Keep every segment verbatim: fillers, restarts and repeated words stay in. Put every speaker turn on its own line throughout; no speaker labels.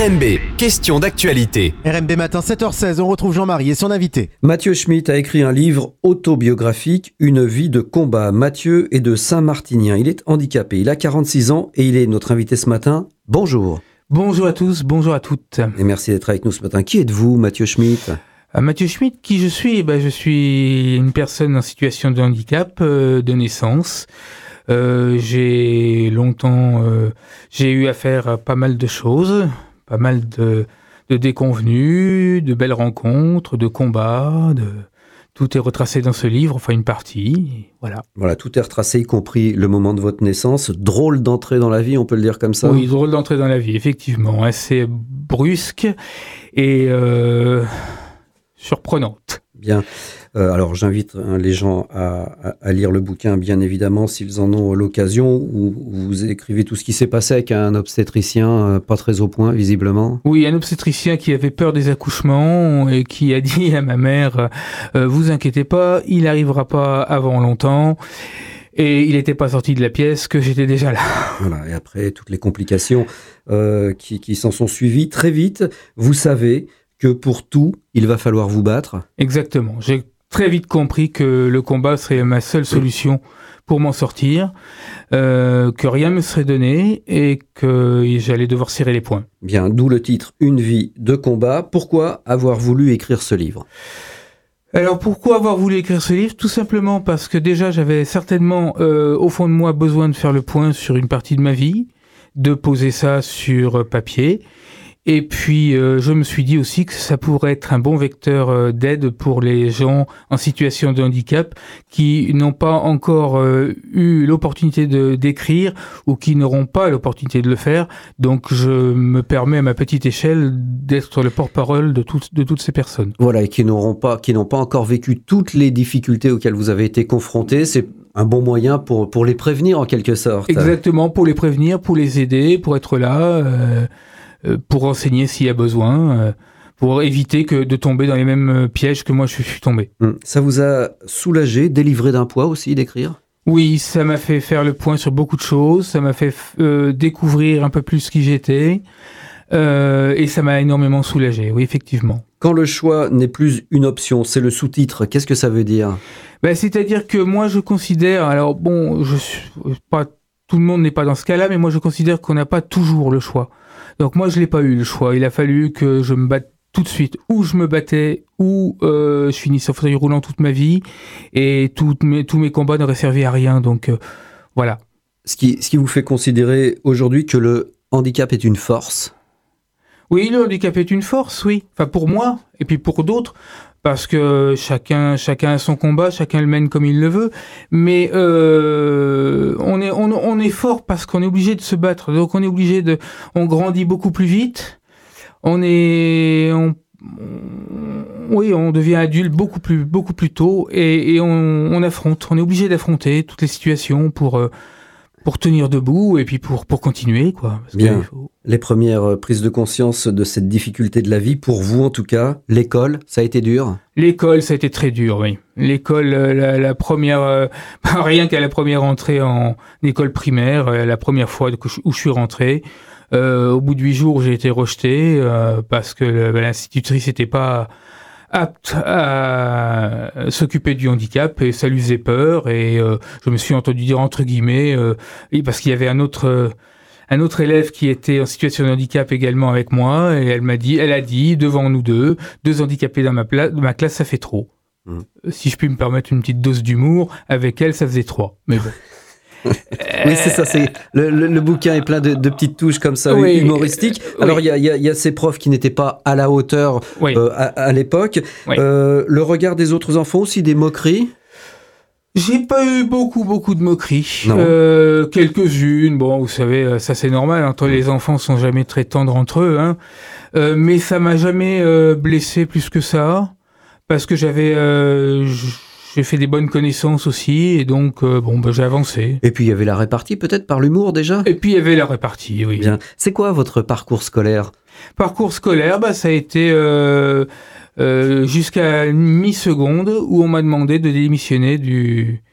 R M B, question d'actualité.
R M B matin, sept heures seize, on retrouve Jean-Marie et son invité.
Mathieu Schmitt a écrit un livre autobiographique, Une vie de combat. Mathieu est de Saint-Martinien, il est handicapé, il a quarante-six ans et il est notre invité ce matin. Bonjour.
Bonjour à tous, bonjour à toutes.
Et merci d'être avec nous ce matin. Qui êtes-vous, Mathieu Schmitt ?
Euh, Mathieu Schmitt, qui je suis eh ben, Je suis une personne en situation de handicap euh, de naissance. Euh, j'ai longtemps, euh, j'ai eu affaire à pas mal de choses, pas mal de, de déconvenues, de belles rencontres, de combats, de... Tout est retracé dans ce livre, enfin une partie, voilà.
Voilà, tout est retracé, y compris le moment de votre naissance. Drôle d'entrée dans la vie, on peut le dire comme ça ?
Oui, drôle d'entrée dans la vie, effectivement. Assez brusque et euh, surprenante.
Bien. Euh, alors, j'invite hein, les gens à, à, à lire le bouquin, bien évidemment, s'ils en ont l'occasion, où vous écrivez tout ce qui s'est passé avec un obstétricien euh, pas très au point, visiblement.
Oui, un obstétricien qui avait peur des accouchements et qui a dit à ma mère euh, « Vous inquiétez pas, il n'arrivera pas avant longtemps ». Et il n'était pas sorti de la pièce que j'étais déjà là.
Voilà, et après, toutes les complications euh, qui, qui s'en sont suivies, très vite, vous savez que pour tout, il va falloir vous battre.
Exactement. J'ai très vite compris que le combat serait ma seule solution pour m'en sortir, euh, que rien me serait donné et que j'allais devoir serrer les poings.
Bien, d'où le titre « Une vie de combat ». Pourquoi avoir voulu écrire ce livre ?
Alors pourquoi avoir voulu écrire ce livre ? Tout simplement parce que déjà j'avais certainement euh, au fond de moi besoin de faire le point sur une partie de ma vie, de poser ça sur papier. Et puis, euh, je me suis dit aussi que ça pourrait être un bon vecteur euh, d'aide pour les gens en situation de handicap qui n'ont pas encore euh, eu l'opportunité de d'écrire ou qui n'auront pas l'opportunité de le faire. Donc, je me permets à ma petite échelle d'être le porte-parole de, tout, de toutes ces personnes.
Voilà, et qui n'auront pas, qui n'ont pas encore vécu toutes les difficultés auxquelles vous avez été confrontés. C'est un bon moyen pour, pour les prévenir en quelque sorte.
Exactement, pour les prévenir, pour les aider, pour être là... Euh, pour renseigner s'il y a besoin, pour éviter que de tomber dans les mêmes pièges que moi je suis tombé.
Ça vous a soulagé, délivré d'un poids aussi d'écrire ?
Oui, ça m'a fait faire le point sur beaucoup de choses, ça m'a fait euh, découvrir un peu plus qui j'étais, euh, et ça m'a énormément soulagé, oui, effectivement.
Quand le choix n'est plus une option, c'est le sous-titre, qu'est-ce que ça veut dire ?
Ben, c'est-à-dire que moi je considère, alors bon, je suis pas, tout le monde n'est pas dans ce cas-là, mais moi je considère qu'on n'a pas toujours le choix. Donc moi, je l'ai pas eu le choix. Il a fallu que je me batte tout de suite. Ou je me battais, ou euh, je finissais en fauteuil roulant toute ma vie. Et toutes mes, tous mes combats n'auraient servi à rien. Donc euh, voilà.
Ce qui, ce qui vous fait considérer aujourd'hui que le handicap est une force ?
Oui, le handicap est une force, oui. Enfin, pour moi, et puis pour d'autres. Parce que chacun, chacun a son combat, chacun le mène comme il le veut. Mais euh, on est, on, on est fort parce qu'on est obligé de se battre. Donc on est obligé de, on grandit beaucoup plus vite. On est, on, on, oui, on devient adulte beaucoup plus, beaucoup plus tôt et, et on, on affronte. On est obligé d'affronter toutes les situations pour. Euh, pour tenir debout et puis pour, pour continuer, quoi. Parce
Bien.
faut...
Les premières prises de conscience de cette difficulté de la vie, pour vous en tout cas, l'école, ça a été dur ?
L'école, ça a été très dur, oui. L'école, la, la première, euh, rien qu'à la première entrée en école primaire, la première fois où je suis rentré, euh, au bout de huit jours, j'ai été rejeté euh, parce que l'institutrice n'était pas apte à s'occuper du handicap et ça lui faisait peur et euh, je me suis entendu dire entre guillemets euh, parce qu'il y avait un autre euh, un autre élève qui était en situation de handicap également avec moi et elle m'a dit elle a dit devant nous deux deux handicapés dans ma pla- de ma classe ça fait trop. Mmh. Si je puis me permettre une petite dose d'humour avec elle ça faisait trois mais bon.
Oui, c'est ça. C'est le, le, le bouquin est plein de, de petites touches comme ça, oui, humoristiques.
Euh,
Alors, il
oui.
y a, y a, y a ces profs qui n'étaient pas à la hauteur
oui.
euh, à, à l'époque.
Oui.
Euh, le regard des autres enfants aussi, des moqueries.
J'ai pas eu beaucoup, beaucoup de moqueries. Euh, quelques-unes. Bon, vous savez, ça c'est normal. Entre les enfants sont jamais très tendres entre eux, hein. Euh, mais ça m'a jamais euh, blessé plus que ça, parce que j'avais. Euh, J'ai fait des bonnes connaissances aussi, et donc, euh, bon, ben, j'ai avancé.
Et puis, il y avait la répartie, peut-être, par l'humour, déjà ?
Et puis, il y avait la répartie, oui.
Bien. C'est quoi votre parcours scolaire ?
Parcours scolaire, bah, ça a été euh, euh, jusqu'à mi-seconde, où on m'a demandé de démissionner du,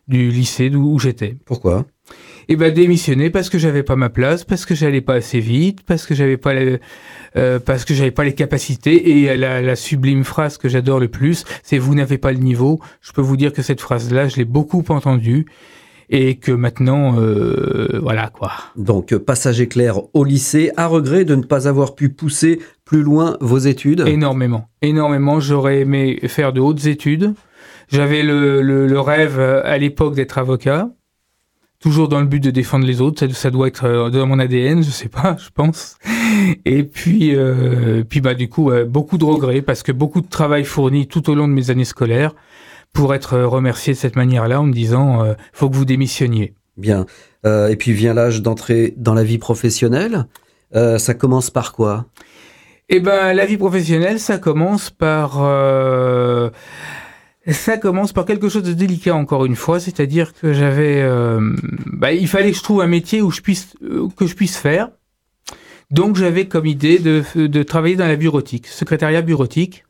du lycée d'où où j'étais.
Pourquoi ?
Et ben démissionner parce que j'avais pas ma place, parce que j'allais pas assez vite, parce que j'avais pas les, euh, parce que j'avais pas les capacités. Et la, la sublime phrase que j'adore le plus, c'est vous n'avez pas le niveau. Je peux vous dire que cette phrase-là, je l'ai beaucoup entendue et que maintenant, euh, voilà quoi.
Donc passage éclair au lycée, à regret de ne pas avoir pu pousser plus loin vos études.
Énormément, énormément. J'aurais aimé faire de hautes études. J'avais le, le, le rêve à l'époque d'être avocat. Toujours dans le but de défendre les autres, ça, ça doit être dans mon A D N, je sais pas, je pense. Et puis, euh, puis bah du coup, euh, beaucoup de regrets parce que beaucoup de travail fourni tout au long de mes années scolaires pour être remercié de cette manière-là en me disant, euh, faut que vous démissionniez.
Bien. Euh, et puis vient l'âge d'entrer dans la vie professionnelle. Euh, ça commence par quoi ?
Eh ben, la vie professionnelle, ça commence par euh, Ça commence par quelque chose de délicat encore une fois, c'est-à-dire que j'avais, euh, bah, il fallait que je trouve un métier où je puisse, euh, que je puisse faire. Donc j'avais comme idée de, de travailler dans la bureautique, secrétariat bureautique.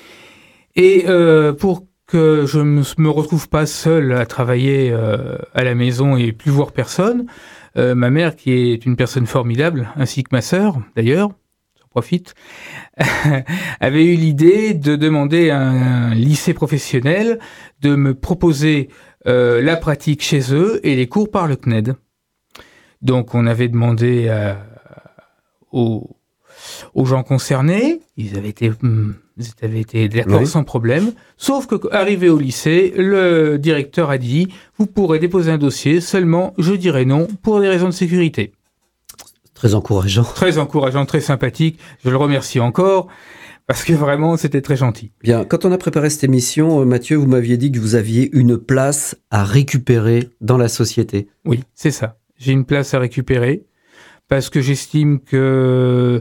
Et euh, pour que je ne me, me retrouve pas seul à travailler euh, à la maison et plus voir personne, euh, ma mère, qui est une personne formidable, ainsi que ma sœur d'ailleurs, profite, avait eu l'idée de demander à un lycée professionnel de me proposer euh, la pratique chez eux et les cours par le C N E D. Donc on avait demandé à, aux, aux gens concernés, ils avaient été, ils avaient été d'accord oui. sans problème, sauf que arrivé au lycée, le directeur a dit « Vous pourrez déposer un dossier, seulement je dirai non pour des raisons de sécurité ».
Très encourageant.
Très encourageant, très sympathique. Je le remercie encore parce que vraiment, c'était très gentil.
Bien, quand on a préparé cette émission, Mathieu, vous m'aviez dit que vous aviez une place à récupérer dans la société.
Oui, c'est ça. J'ai une place à récupérer parce que j'estime que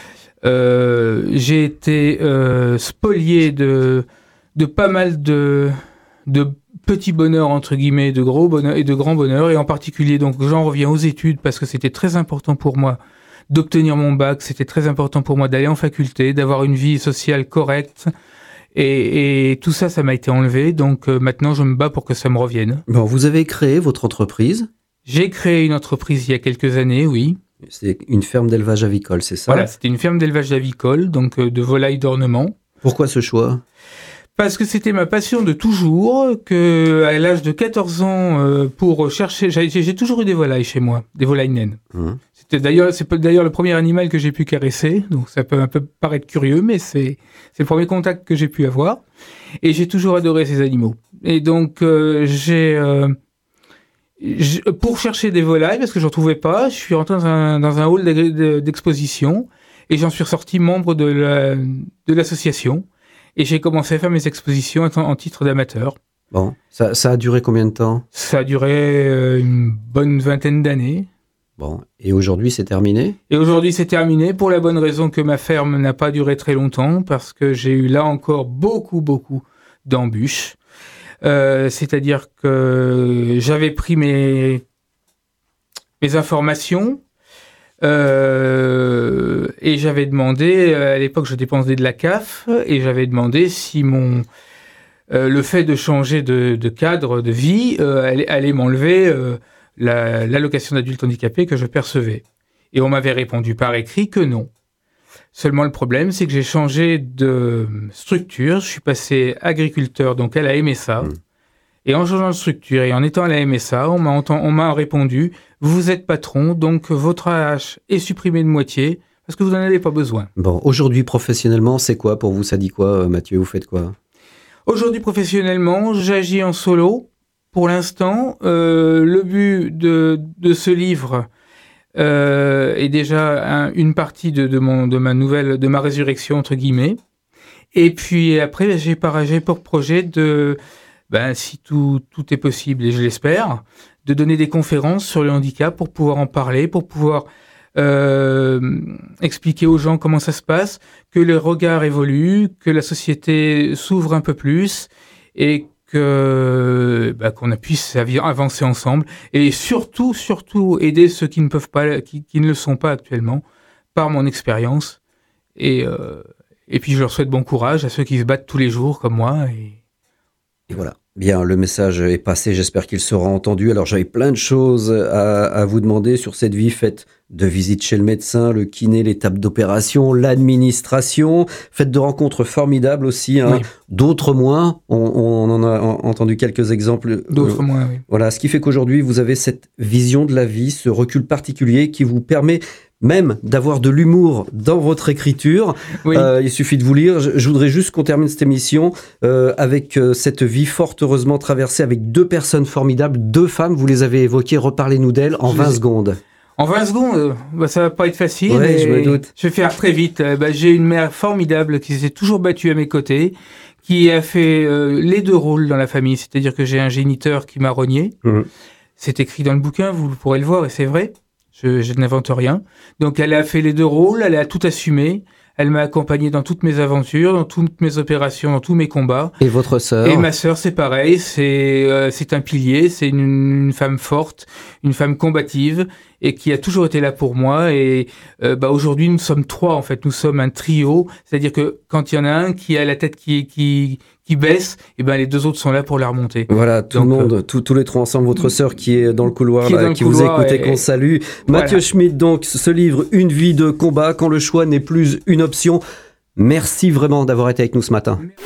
euh, j'ai été euh, spolié de, de pas mal de... de petit bonheur entre guillemets, de gros bonheur et de grand bonheur, et en particulier donc j'en reviens aux études parce que c'était très important pour moi d'obtenir mon bac, c'était très important pour moi d'aller en faculté, d'avoir une vie sociale correcte, et, et tout ça, ça m'a été enlevé, donc euh, maintenant je me bats pour que ça me revienne.
Bon, vous avez créé votre entreprise ?
J'ai créé une entreprise il y a quelques années, oui.
C'est une ferme d'élevage avicole, c'est ça ?
Voilà, c'était une ferme d'élevage avicole, donc euh, de volailles d'ornement.
Pourquoi ce choix ?
Parce que c'était ma passion de toujours, que à l'âge de quatorze ans, euh, pour chercher, j'ai, j'ai toujours eu des volailles chez moi, des volailles naines. Mmh. C'était d'ailleurs, c'est d'ailleurs le premier animal que j'ai pu caresser, donc ça peut un peu paraître curieux, mais c'est, c'est le premier contact que j'ai pu avoir. Et j'ai toujours adoré ces animaux. Et donc euh, j'ai, euh, j'ai, pour chercher des volailles, parce que j'en trouvais pas, je suis rentré dans un, dans un hall d'exposition et j'en suis ressorti membre de la, de l'association. Et j'ai commencé à faire mes expositions en, en titre d'amateur.
Bon, ça, ça a duré combien de temps ?
Ça a duré euh, une bonne vingtaine d'années.
Bon, et aujourd'hui c'est terminé ?
Et aujourd'hui c'est terminé pour la bonne raison que ma ferme n'a pas duré très longtemps, parce que j'ai eu là encore beaucoup, beaucoup d'embûches. Euh, c'est-à-dire que j'avais pris mes, mes informations... Euh, et j'avais demandé, à l'époque je dépensais de la C A F, et j'avais demandé si mon euh, le fait de changer de, de cadre de vie euh, allait, allait m'enlever euh, la, l'allocation d'adulte handicapé que je percevais. Et on m'avait répondu par écrit que non. Seulement le problème, c'est que j'ai changé de structure, je suis passé agriculteur donc à la M S A. Mmh. Et en changeant de structure et en étant à la M S A, on m'a, on m'a répondu « Vous êtes patron, donc votre A H est supprimé de moitié parce que vous n'en avez pas besoin. »
Bon, aujourd'hui, professionnellement, c'est quoi pour vous ? Ça dit quoi, Mathieu ? Vous faites quoi ?
Aujourd'hui, professionnellement, j'agis en solo. Pour l'instant, euh, le but de, de ce livre euh, est déjà un, une partie de, de, mon, de ma nouvelle, de ma résurrection, entre guillemets. Et puis après, j'ai, j'ai pour projet de... Ben, si tout, tout est possible, et je l'espère, de donner des conférences sur le handicap pour pouvoir en parler, pour pouvoir euh, expliquer aux gens comment ça se passe, que le regard évolue, que la société s'ouvre un peu plus et que ben, qu'on puisse avancer ensemble et surtout, surtout aider ceux qui ne peuvent pas, qui, qui ne le sont pas actuellement par mon expérience. Et, euh, et puis je leur souhaite bon courage à ceux qui se battent tous les jours comme moi. Et,
Et voilà. Bien, le message est passé, j'espère qu'il sera entendu. Alors j'avais plein de choses à, à vous demander sur cette vie faite de visites chez le médecin, le kiné, les tables d'opération, l'administration, faite de rencontres formidables aussi, hein. Oui. D'autres moins, on, on en a entendu quelques exemples.
D'autres euh, moins, oui.
Voilà, ce qui fait qu'aujourd'hui vous avez cette vision de la vie, ce recul particulier qui vous permet même d'avoir de l'humour dans votre écriture. Oui. Euh, il suffit de vous lire. Je, je voudrais juste qu'on termine cette émission euh, avec euh, cette vie fort heureusement traversée avec deux personnes formidables, deux femmes, vous les avez évoquées, reparlez-nous d'elles en je vingt secondes.
En vingt secondes, bah, ça va pas être facile.
Ouais,
mais
je me doute.
Je vais faire très vite. Bah, j'ai une mère formidable qui s'est toujours battue à mes côtés, qui a fait euh, les deux rôles dans la famille. C'est-à-dire que j'ai un géniteur qui m'a rogné. Mmh. C'est écrit dans le bouquin, vous pourrez le voir, et c'est vrai. Je, je n'invente rien. Donc, elle a fait les deux rôles, elle a tout assumé. Elle m'a accompagné dans toutes mes aventures, dans toutes mes opérations, dans tous mes combats.
Et votre sœur ?
Et ma sœur, c'est pareil. C'est euh, c'est un pilier, c'est une, une femme forte, une femme combative et qui a toujours été là pour moi. Et euh, bah aujourd'hui, nous sommes trois en fait. Nous sommes un trio. C'est-à-dire que quand il y en a un qui a la tête qui qui qui baisse, et ben les deux autres sont là pour la remonter.
Voilà, tout Donc, le monde, euh, tous tous les trois ensemble. Votre sœur qui est dans le couloir, qui, là, qui vous écoute et qu'on salue. Voilà. Mathieu Schmitt, donc, ce livre, Une vie de combat, quand le choix n'est plus une option. Merci vraiment d'avoir été avec nous ce matin.